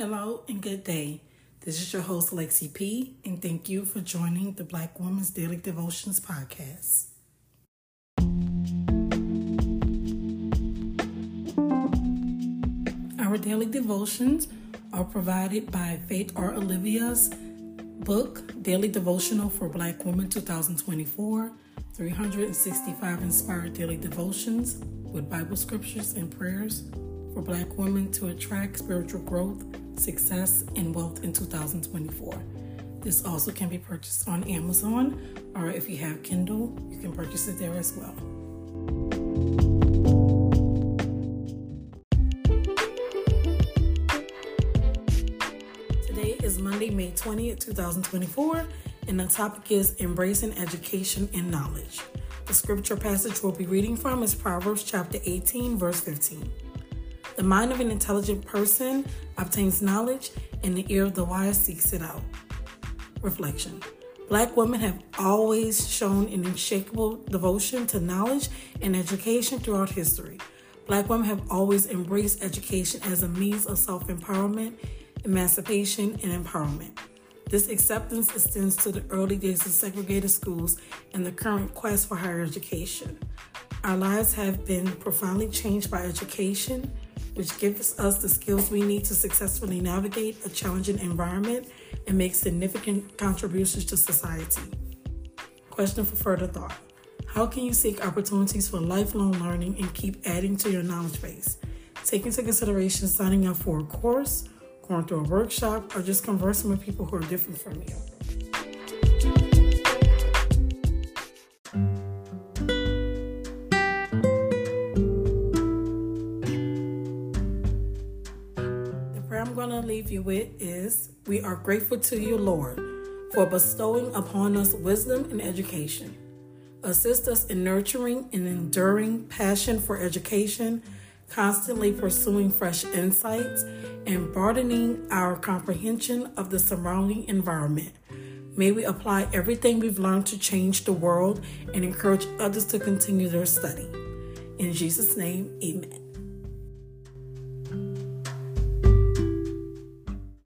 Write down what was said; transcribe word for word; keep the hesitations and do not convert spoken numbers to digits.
Hello and good day. This is your host, Lexi P., and thank you for joining the Black Women's Daily Devotions podcast. Our daily devotions are provided by Faith R. Olivia's book, Daily Devotional for Black Women twenty twenty-four, three hundred sixty-five Inspired Daily Devotions with Bible Scriptures and Prayers for Black Women to attract spiritual growth, success, and wealth in two thousand twenty-four. This also can be purchased on Amazon, or if you have Kindle, you can purchase it there as well. Today is Monday, May twentieth, twenty twenty-four, and the topic is Embracing Education and Knowledge. The scripture passage we'll be reading from is Proverbs chapter eighteen, verse fifteen. The mind of an intelligent person obtains knowledge, and the ear of the wise seeks it out. Reflection. Black women have always shown an unshakable devotion to knowledge and education throughout history. Black women have always embraced education as a means of self-empowerment, emancipation, and empowerment. This acceptance extends to the early days of segregated schools and the current quest for higher education. Our lives have been profoundly changed by education, which gives us the skills we need to successfully navigate a challenging environment and make significant contributions to society. Question for further thought. How can you seek opportunities for lifelong learning and keep adding to your knowledge base? Take into consideration signing up for a course, going through a workshop, or just conversing with people who are different from you. I'm going to leave you with is, we are grateful to you, Lord, for bestowing upon us wisdom and education. Assist us in nurturing an enduring passion for education, constantly pursuing fresh insights, and broadening our comprehension of the surrounding environment. May we apply everything we've learned to change the world and encourage others to continue their study. In Jesus' name, amen.